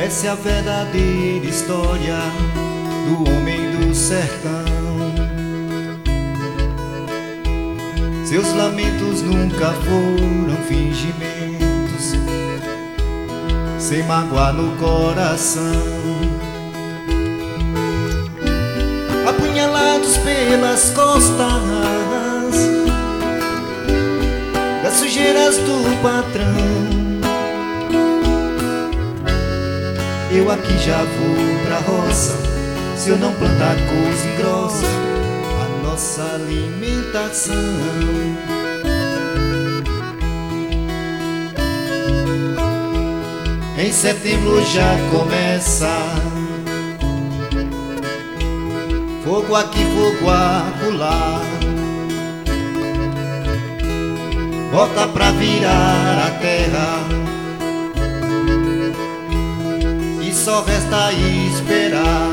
Essa é a verdadeira história do homem do sertão. Seus lamentos nunca foram fingimentos, sem mágoa no coração. Apunhalados pelas costas das sujeiras do patrão, eu aqui já vou pra roça. Se eu não plantar coisa grossa, a nossa alimentação. Em setembro já começa, fogo aqui, fogo acolá, bota pra virar a terra, e só resta esperar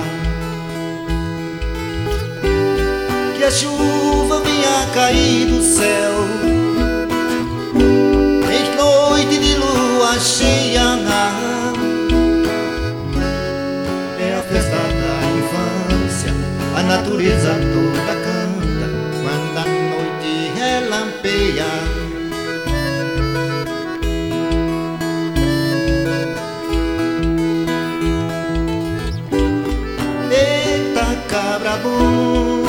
que a chuva venha cair do céu em noite de lua cheia. É a festa da infância, a natureza toda canta quando a noite relampeia. Eita, cabra bom,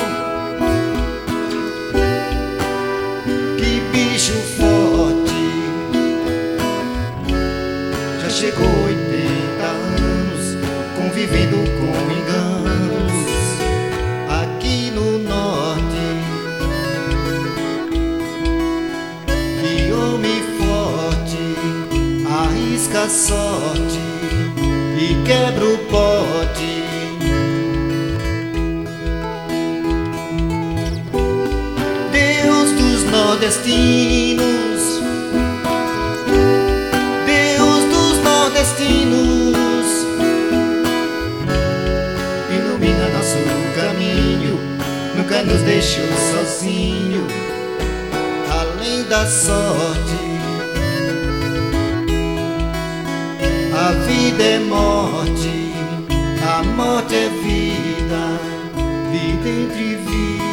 que bicho forte, já chegou 80 anos convivendo com enganos aqui no norte. Que homem forte, arrisca a sorte e quebra o pote. Deus dos nordestinos, Deus dos nordestinos, ilumina nosso caminho, nunca nos deixou sozinho, além da sorte. A vida é morte, a morte é vida, vida entre vida.